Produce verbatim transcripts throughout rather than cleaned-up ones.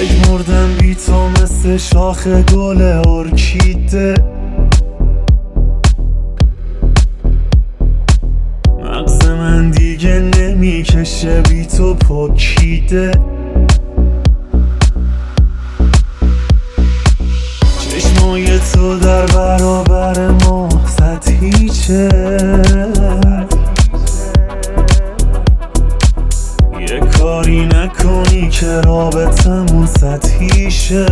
مردم بی تو مثل شاخ گل ارکیده. مغز من دیگه نمیکشه بی تو پکیده. چشمای تو در برابر ما سطحی چه؟ یه کاری نکنی که رابطمون سطحی شه.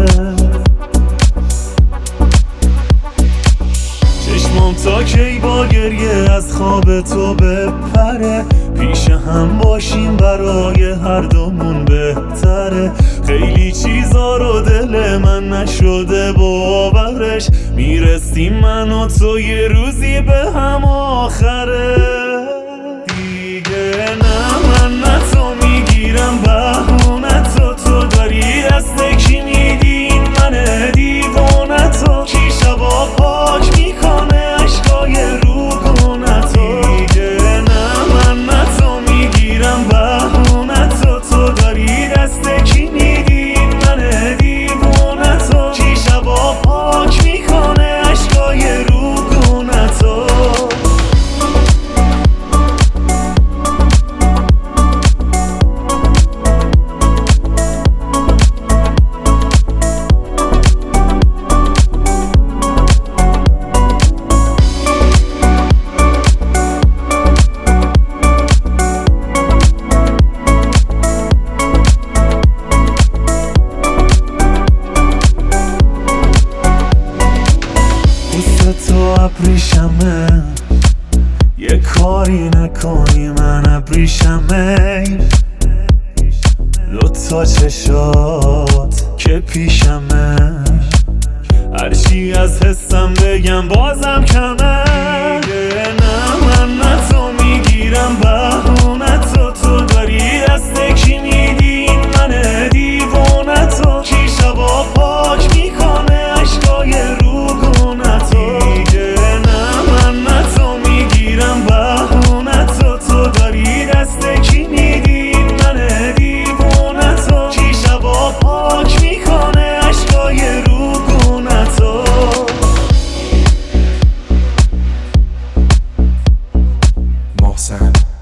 چشمام تا کی با گریه از خواب تو بپره؟ پیش هم باشیم برای هر دومون بهتره. خیلی چیزا رو دل من نشده باورش، میرسیم من و تو یه روزی به هم آخره. دیگه نه من نه تو میگیرم بهونه تو، تو داری دست کی میدی این من دیوونه تو. کی شبا پاک میکنه عشقای روگونه تو. دیگه نه من نه تو میگیرم بهونه تو، تو داری دست کی میدی این من دیوونه تو. کی شبا پاک میکنه عشقای روگونه تو. تو ابریشمه، یه کاری نکنی من ابریشمه. دوتا چشات که پیشمه، هرچی از حسم بگم بازم کمه. دیگه نه من نه تو میگیرم بهونه تو، تو داری دست کی میدی این من دیوونه تو. کی شبا پاک میکنه عشقای روگونه تو. محسن